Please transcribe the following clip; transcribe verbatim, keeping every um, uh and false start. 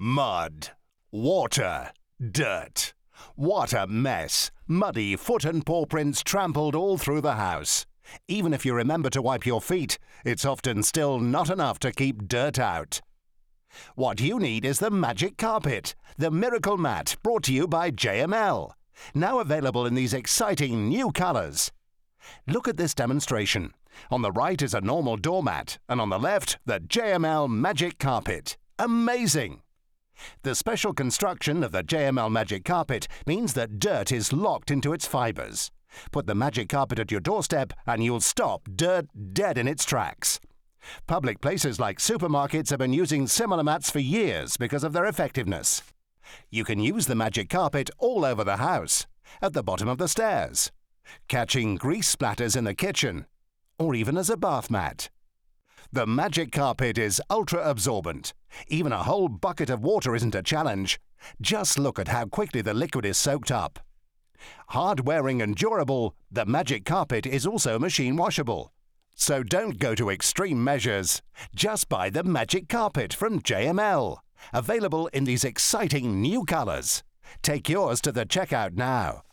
Mud, water, dirt. What a mess! Muddy foot and paw prints trampled all through the house. Even if you remember to wipe your feet, it's often still not enough to keep dirt out. What you need is the Magic Carpet, the miracle mat brought to you by J M L. Now available in these exciting new colours. Look at this demonstration. On the right is a normal doormat, and on the left, the J M L Magic Carpet. Amazing! The special construction of the J M L Magic Carpet means that dirt is locked into its fibres. Put the Magic Carpet at your doorstep and you'll stop dirt dead in its tracks. Public places like supermarkets have been using similar mats for years because of their effectiveness. You can use the Magic Carpet all over the house, at the bottom of the stairs, catching grease splatters in the kitchen, or even as a bath mat. The Magic Carpet is ultra-absorbent. Even a whole bucket of water isn't a challenge. Just look at how quickly the liquid is soaked up. Hard-wearing and durable, the Magic Carpet is also machine washable. So don't go to extreme measures. Just buy the Magic Carpet from J M L. Available in these exciting new colours. Take yours to the checkout now.